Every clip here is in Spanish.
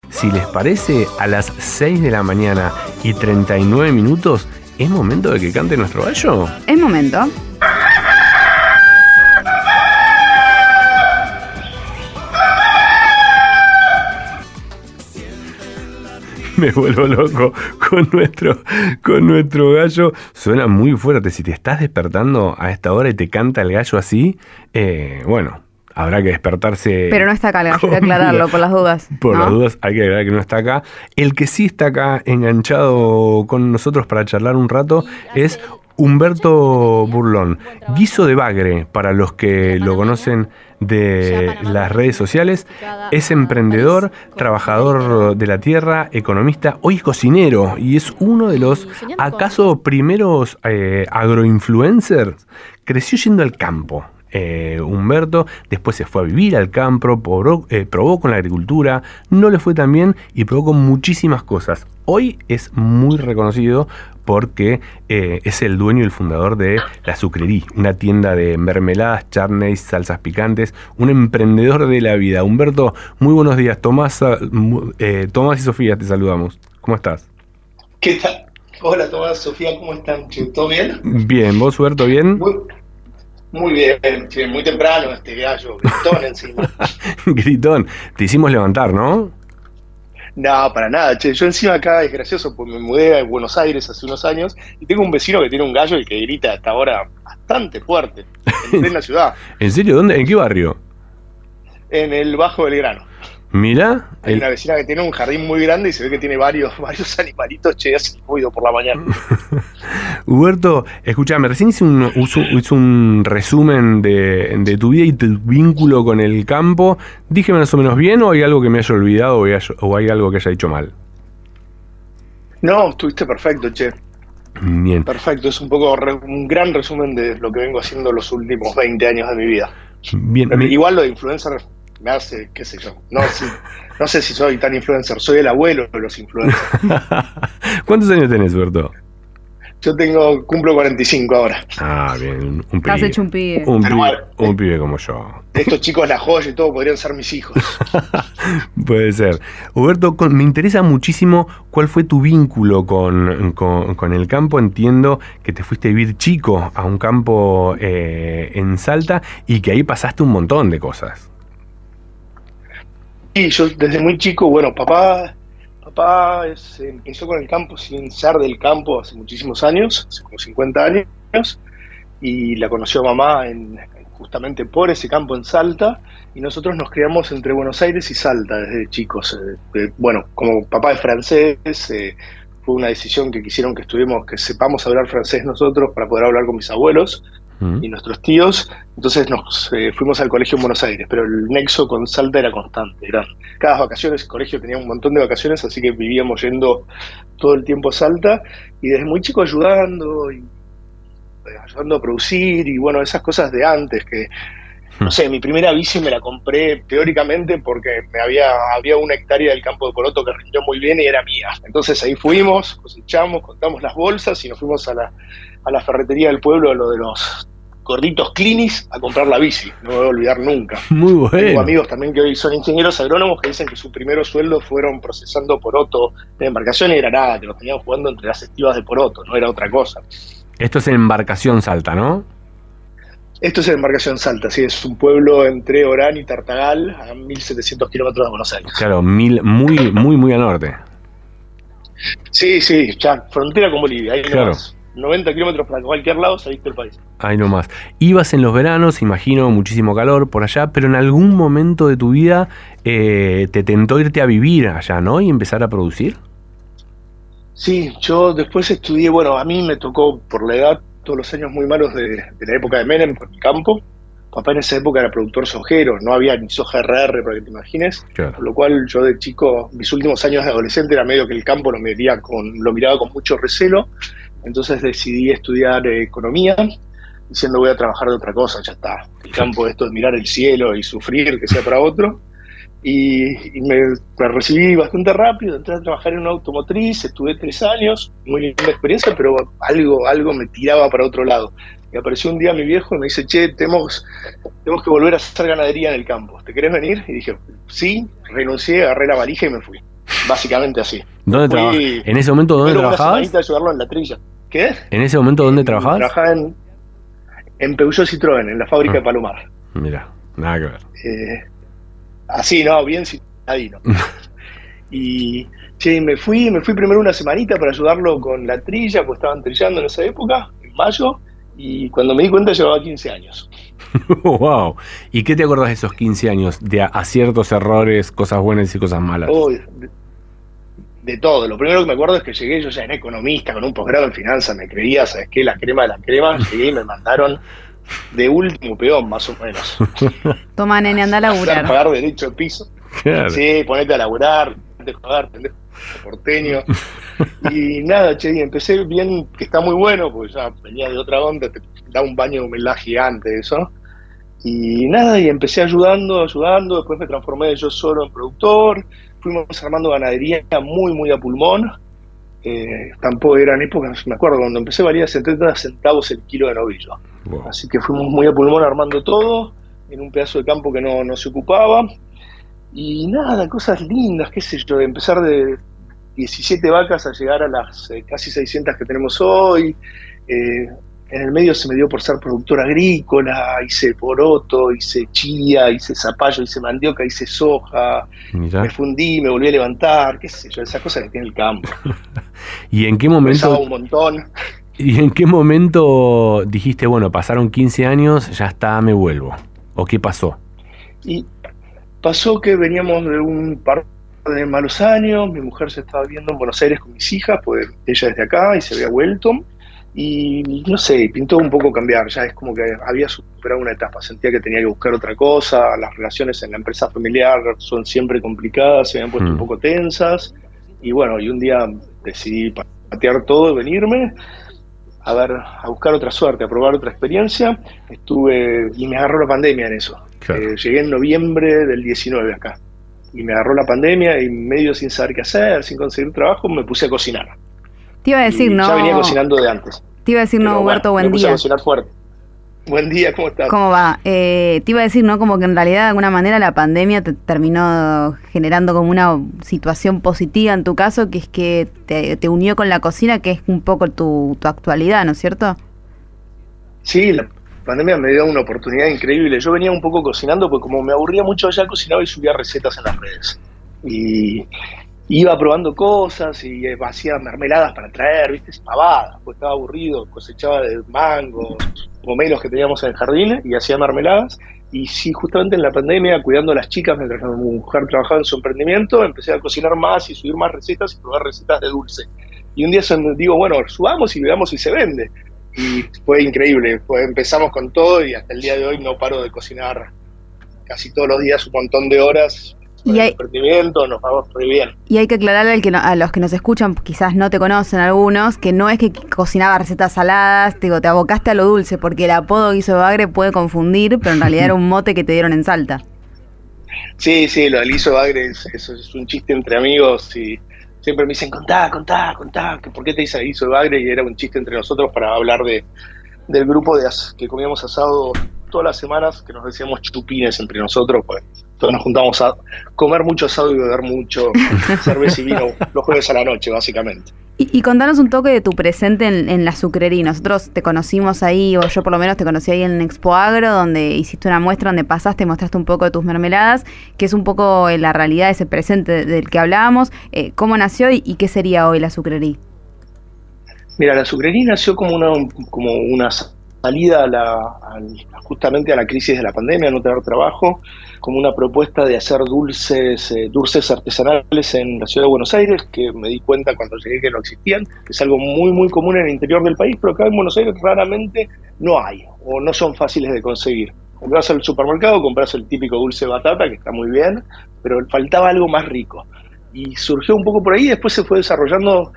Si les parece, a las 6 de la mañana y 39 minutos, ¿es momento de que cante nuestro gallo? Es momento. Me vuelvo loco con nuestro gallo. Suena muy fuerte. Si te estás despertando a esta hora y te canta el gallo así, bueno, habrá que despertarse. Pero no está acá el gallo, hay que aclararlo por las dudas. Por ¿no? las dudas hay que aclarar que no está acá. El que sí está acá enganchado con nosotros para charlar un rato es Humberto Burlón. Guiso de Bagre, para los que lo conocen de las redes sociales. Es emprendedor, trabajador de la tierra, economista, hoy es cocinero y es uno de los, acaso, primeros agroinfluencers. Creció yendo al campo. Humberto después se fue a vivir al campo, probó con la agricultura, no le fue tan bien y probó con muchísimas cosas. Hoy es muy reconocido porque es el dueño y el fundador de La Sucrerí, una tienda de mermeladas, charneys, salsas picantes, un emprendedor de la vida. Humberto, muy buenos días. Tomás y Sofía, te saludamos. ¿Cómo estás? ¿Qué tal? Hola Tomás, Sofía, ¿cómo están? ¿Todo bien? Bien, ¿vos, Humberto, bien? Muy bien, che, muy temprano este gallo, gritón encima. Gritón, te hicimos levantar, ¿no? No, para nada, che, yo encima acá es gracioso porque me mudé a Buenos Aires hace unos años y tengo un vecino que tiene un gallo y que grita hasta ahora bastante fuerte, en plena ciudad. ¿En serio? ¿Dónde? ¿En qué barrio? En el Bajo Belgrano. Mirá. Hay una vecina que tiene un jardín muy grande y se ve que tiene varios animalitos, che, hace ruido por la mañana. Huberto, escuchame, recién hice un resumen de tu vida y tu vínculo con el campo. ¿Dije más o menos bien o hay algo que me haya olvidado o hay algo que haya dicho mal? No, estuviste perfecto, che. Bien. Perfecto, es un poco un gran resumen de lo que vengo haciendo los últimos 20 años de mi vida. Bien. Igual lo de influencer me hace, qué sé yo, no sé si soy tan influencer, soy el abuelo de los influencers. ¿Cuántos años tenés, Huberto? Yo cumplo 45 ahora. Ah, bien, un pibe. Has hecho un pibe. Un pibe como yo. Estos chicos La Joya y todo podrían ser mis hijos. Puede ser. Huberto, me interesa muchísimo cuál fue tu vínculo con el campo. Entiendo que te fuiste a vivir chico a un campo en Salta y que ahí pasaste un montón de cosas. Y yo desde muy chico, bueno, papá empezó con el campo sin ser del campo hace muchísimos años, hace como 50 años, y la conoció mamá justamente por ese campo en Salta, y nosotros nos criamos entre Buenos Aires y Salta desde chicos. Bueno, como papá es francés, fue una decisión que quisieron que sepamos hablar francés nosotros para poder hablar con mis abuelos y nuestros tíos. Entonces nos fuimos al colegio en Buenos Aires, pero el nexo con Salta era constante. Cada vacaciones, el colegio tenía un montón de vacaciones, así que vivíamos yendo todo el tiempo a Salta, y desde muy chico ayudando a producir, y bueno, esas cosas de antes que, no sé, mi primera bici me la compré teóricamente porque había una hectárea del campo de poroto que rindió muy bien y era mía. Entonces ahí fuimos, cosechamos, contamos las bolsas y nos fuimos a la ferretería del pueblo, a lo de los gorditos Clinis, a comprar la bici. No me voy a olvidar nunca. Muy bueno. Tengo amigos también que hoy son ingenieros agrónomos que dicen que su primer sueldo fueron procesando poroto de embarcación y era nada, que los tenían jugando entre las estivas de poroto, no era otra cosa. Esto es en Embarcación Salta, ¿no? Esto es en Embarcación Salta, sí, es un pueblo entre Orán y Tartagal, a 1.700 kilómetros de Buenos Aires. Claro, muy al norte. Sí, ya, frontera con Bolivia, ahí claro. Nomás. 90 kilómetros para cualquier lado, saliste del país. Ahí nomás. Ibas en los veranos, imagino, muchísimo calor por allá, pero en algún momento de tu vida te tentó irte a vivir allá, ¿no? Y empezar a producir. Sí, yo después estudié, bueno, a mí me tocó por la edad todos los años muy malos de la época de Menem por el campo. Papá en esa época era productor sojero, no había ni soja RR para que te imagines, claro. Por lo cual yo de chico, mis últimos años de adolescente era medio que el campo lo miraba con mucho recelo. Entonces decidí estudiar economía, diciendo voy a trabajar de otra cosa, ya está. El campo, esto de mirar el cielo y sufrir, que sea para otro. Y me recibí bastante rápido, entré a trabajar en una automotriz, estuve 3 años, muy linda experiencia, pero algo me tiraba para otro lado. Y apareció un día mi viejo y me dice, che, tenemos que volver a hacer ganadería en el campo, ¿te querés venir? Y dije, sí, renuncié, agarré la valija y me fui. básicamente así. ¿Dónde trabajabas? ¿En ese momento dónde trabajabas? Una semanita ayudarlo en la trilla. ¿Qué? ¿En ese momento dónde trabajabas? Trabajaba en Peugeot Citroën, en la fábrica de Palomar. Mira, nada que ver. Así, ¿no? Bien citadino. Y me fui primero una semanita para ayudarlo con la trilla, pues estaban trillando en esa época, en mayo, y cuando me di cuenta llevaba 15 años. Wow. ¿Y qué te acordás de esos 15 años? De aciertos, errores, cosas buenas y cosas malas. De todo. Lo primero que me acuerdo es que llegué, yo ya era economista, con un posgrado en finanzas, me creía, ¿sabes qué? La crema de la crema. Llegué y me mandaron de último peón, más o menos. Toma, nene, anda a laburar. Pagar derecho de piso. Claro. Sí, ponete a laburar, de joder, pendejo porteño. Y nada, y empecé bien, que está muy bueno, porque ya venía de otra onda, te da un baño de humildad gigante eso. Y nada, y empecé ayudando, después me transformé yo solo en productor, fuimos armando ganadería muy, muy a pulmón. Tampoco eran épocas, me acuerdo, cuando empecé valía 70 centavos el kilo de novillo. Wow. Así que fuimos muy a pulmón armando todo, en un pedazo de campo que no se ocupaba. Y nada, cosas lindas, qué sé yo, de empezar de 17 vacas a llegar a las casi 600 que tenemos hoy. En el medio se me dio por ser productor agrícola, hice poroto, hice chía, hice zapallo, hice mandioca, hice soja. Mirá. Me fundí, me volví a levantar, qué sé yo, esas cosas que tiene el campo. ¿Y en qué momento? Pesaba un montón. ¿Y en qué momento dijiste, bueno, pasaron 15 años, ya está, me vuelvo? ¿O qué pasó? Y pasó que veníamos de un par de malos años, mi mujer se estaba viendo en Buenos Aires con mis hijas, pues ella es de acá y se había vuelto. Y no sé, pintó un poco cambiar, ya es como que había superado una etapa, sentía que tenía que buscar otra cosa, las relaciones en la empresa familiar son siempre complicadas, se habían puesto un poco tensas, y bueno, y un día decidí patear todo y venirme a buscar otra suerte, a probar otra experiencia. Y me agarró la pandemia en eso. Claro. Llegué en noviembre del 19 acá, y me agarró la pandemia y medio sin saber qué hacer, sin conseguir trabajo, me puse a cocinar. Te iba a decir, ¿no? Ya venía cocinando de antes. Te iba a decir, no, Huberto, buen día. Me puse a cocinar fuerte. Buen día, ¿cómo estás? ¿Cómo va? Te iba a decir, ¿no? Como que en realidad de alguna manera la pandemia te terminó generando como una situación positiva en tu caso, que es que te unió con la cocina, que es un poco tu actualidad, ¿no es cierto? Sí, la pandemia me dio una oportunidad increíble. Yo venía un poco cocinando, porque como me aburría mucho allá, cocinaba y subía recetas en las redes. Y iba probando cosas y hacía mermeladas para traer, ¿viste? Pavadas, porque estaba aburrido, cosechaba de mangos, pomelos que teníamos en el jardín y hacía mermeladas. Y sí, justamente en la pandemia, cuidando a las chicas mientras mi mujer trabajaba en su emprendimiento, empecé a cocinar más y subir más recetas y probar recetas de dulce. Y un día digo, bueno, subamos y veamos si se vende. Y fue increíble, empezamos con todo y hasta el día de hoy no paro de cocinar casi todos los días un montón de horas. Y emprendimiento, nos vamos muy bien. Y hay que aclararle a los que nos escuchan, quizás no te conocen algunos, que no es que cocinaba recetas saladas, te abocaste a lo dulce, porque el apodo Guiso de Bagre puede confundir, pero en realidad era un mote que te dieron en Salta. Sí, lo del Guiso de Bagre es un chiste entre amigos y siempre me dicen, contá, que ¿por qué te dice Guiso de Bagre? Y era un chiste entre nosotros para hablar del grupo que comíamos asado todas las semanas, que nos decíamos chupines entre nosotros, pues todos nos juntamos a comer mucho asado y beber mucho cerveza y vino los jueves a la noche, básicamente. Y contanos un toque de tu presente en la sucrería. Nosotros te conocimos ahí, o yo por lo menos te conocí ahí en Expo Agro, donde hiciste una muestra, donde pasaste, mostraste un poco de tus mermeladas, que es un poco la realidad de ese presente del que hablábamos. ¿Cómo nació y qué sería hoy la sucrería? Mira, la sucrería nació como una salida justamente a la crisis de la pandemia, a no tener trabajo, como una propuesta de hacer dulces artesanales en la ciudad de Buenos Aires, que me di cuenta cuando llegué que no existían, que es algo muy muy común en el interior del país, pero acá en Buenos Aires raramente no hay, o no son fáciles de conseguir. Vas al supermercado, compras el típico dulce de batata, que está muy bien, pero faltaba algo más rico. Y surgió un poco por ahí, después se fue desarrollando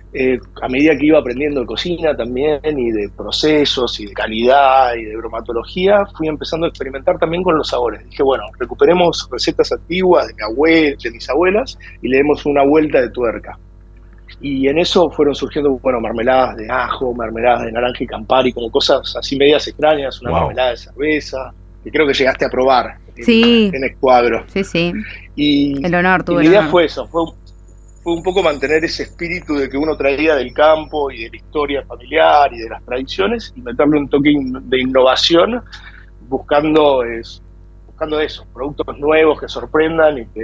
a medida que iba aprendiendo de cocina también, y de procesos, y de calidad, y de bromatología, fui empezando a experimentar también con los sabores. Dije, bueno, recuperemos recetas antiguas de mi abuela, de mis abuelas, y le demos una vuelta de tuerca. Y en eso fueron surgiendo, mermeladas de ajo, mermeladas de naranja y Campari, como cosas así medias extrañas, una mermelada de cerveza, que creo que llegaste a probar sí. en Expo Agro. Sí. Y el honor, tuve y la idea fue eso, fue un poco mantener ese espíritu de que uno traía del campo y de la historia familiar y de las tradiciones, y meterle un toque de innovación, buscando eso, productos nuevos que sorprendan y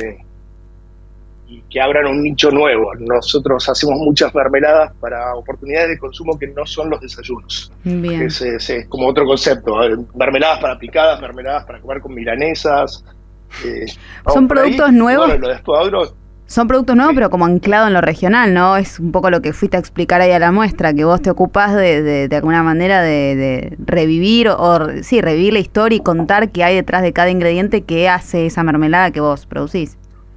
que abran un nicho nuevo. Nosotros hacemos muchas mermeladas para oportunidades de consumo que no son los desayunos. Bien. Es como otro concepto, mermeladas para picadas, mermeladas para comer con milanesas. ¿Son productos nuevos? Bueno, lo de Expoagro, Son productos nuevos, pero como anclado en lo regional, ¿no? Es un poco lo que fuiste a explicar ahí a la muestra, que vos te ocupás de alguna manera de revivir, revivir la historia y contar qué hay detrás de cada ingrediente que hace esa mermelada que vos producís.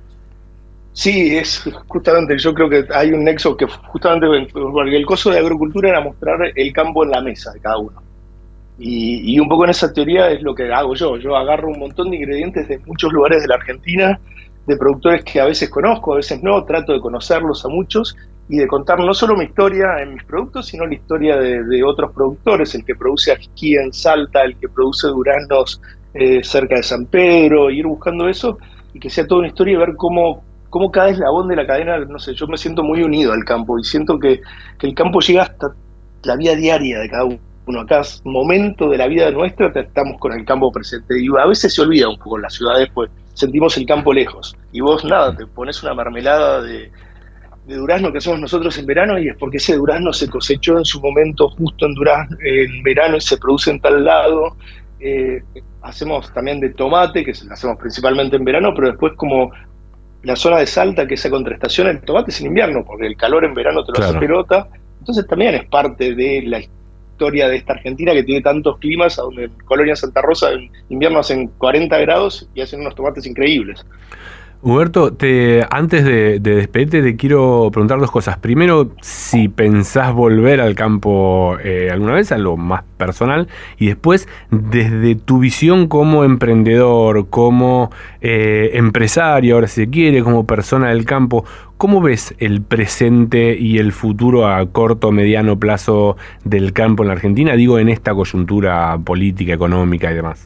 sí, es justamente, yo creo que hay un nexo que justamente, porque el coso de agrocultura era mostrar el campo en la mesa de cada uno. Y un poco en esa teoría es lo que hago yo. Yo agarro un montón de ingredientes de muchos lugares de la Argentina, de productores que a veces conozco, a veces no, trato de conocerlos a muchos y de contar no solo mi historia en mis productos, sino la historia de otros productores, el que produce ají en Salta, el que produce duraznos cerca de San Pedro, ir buscando eso y que sea toda una historia y ver cómo cada eslabón de la cadena, no sé, yo me siento muy unido al campo y siento que el campo llega hasta la vida diaria de cada uno. A cada momento de la vida nuestra estamos con el campo presente y a veces se olvida un poco en las ciudades, pues sentimos el campo lejos y vos nada, te pones una mermelada de durazno que hacemos nosotros en verano y es porque ese durazno se cosechó en su momento justo en verano y se produce en tal lado. Hacemos también de tomate, que lo hacemos principalmente en verano, pero después como la zona de Salta, que esa contrastación, el tomate es en invierno, porque el calor en verano te lo hace pelota, entonces también es parte de la historia de esta Argentina que tiene tantos climas, a donde en Colonia Santa Rosa en invierno hacen 40 grados y hacen unos tomates increíbles. Huberto, antes de despedirte te quiero preguntar dos cosas. Primero, si pensás volver al campo alguna vez, a lo más personal, y después, desde tu visión como emprendedor, como empresario, ahora si se quiere, como persona del campo, ¿cómo ves el presente y el futuro a corto, mediano plazo del campo en la Argentina? Digo, en esta coyuntura política, económica y demás.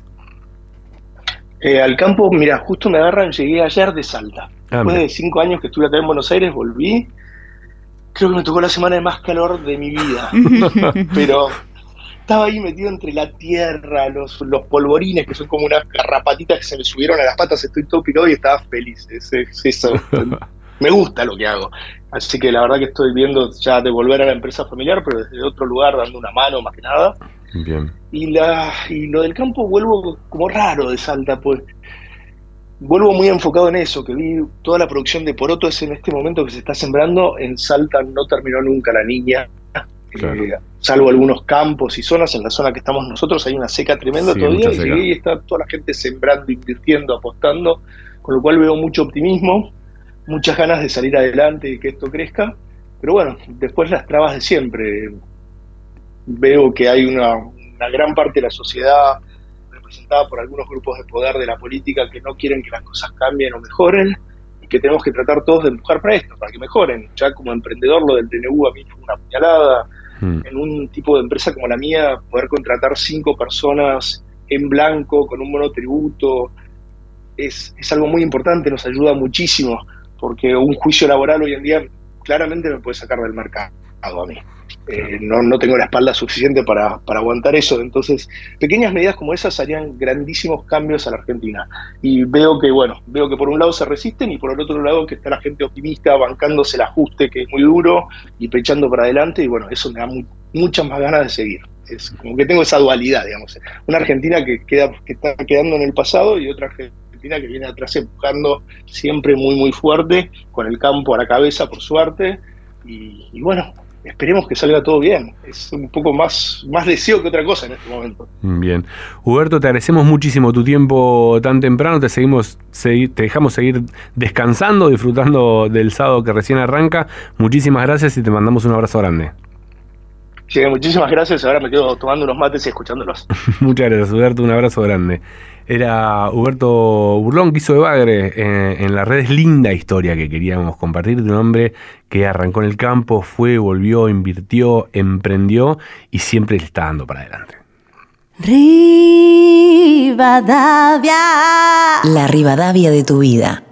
Al campo, mira, justo me agarran, llegué ayer de Salta. Después de 5 años que estuve acá en Buenos Aires, volví. Creo que me tocó la semana de más calor de mi vida. Pero estaba ahí metido entre la tierra, los polvorines, que son como unas garrapatitas que se me subieron a las patas, estoy todo picado y estaba feliz. Es eso. Me gusta lo que hago. Así que la verdad que estoy viendo ya de volver a la empresa familiar, pero desde otro lugar, dando una mano más que nada. Bien. Y lo del campo vuelvo como raro de Salta, pues vuelvo muy enfocado en eso, que vi toda la producción de porotos en este momento que se está sembrando. En Salta no terminó nunca la niña, claro. Salvo algunos campos y zonas. En la zona que estamos nosotros hay una seca tremenda todavía, y llegué y está toda la gente sembrando, invirtiendo, apostando, con lo cual veo mucho optimismo, muchas ganas de salir adelante y que esto crezca. Pero bueno, después las trabas de siempre. Veo que hay una gran parte de la sociedad representada por algunos grupos de poder de la política que no quieren que las cosas cambien o mejoren, y que tenemos que tratar todos de empujar para esto, para que mejoren. Ya como emprendedor, lo del DNU a mí fue una puñalada. En un tipo de empresa como la mía, poder contratar 5 personas en blanco con un monotributo es algo muy importante, nos ayuda muchísimo, porque un juicio laboral hoy en día claramente me puede sacar del mercado a mí. No tengo la espalda suficiente para aguantar eso. Entonces, pequeñas medidas como esas harían grandísimos cambios a la Argentina. Y veo que por un lado se resisten y por el otro lado que está la gente optimista, bancándose el ajuste que es muy duro y pechando para adelante. Y bueno, eso me da muchas más ganas de seguir. Es como que tengo esa dualidad, digamos. Una Argentina que está quedando en el pasado y otra Argentina que viene atrás empujando siempre muy, muy fuerte, con el campo a la cabeza, por suerte. Y bueno, esperemos que salga todo bien. Es un poco más deseo que otra cosa en este momento. Bien. Huberto, te agradecemos muchísimo tu tiempo tan temprano. Te dejamos seguir descansando, disfrutando del sábado que recién arranca. Muchísimas gracias y te mandamos un abrazo grande. Sí, muchísimas gracias. Ahora me quedo tomando unos mates y escuchándolos. Muchas gracias, Huberto. Un abrazo grande. Era Huberto Burlón, Guiso de Bagre. En las redes, linda historia que queríamos compartir de un hombre que arrancó en el campo, volvió, invirtió, emprendió y siempre le está dando para adelante. Rivadavia. La Rivadavia de tu vida.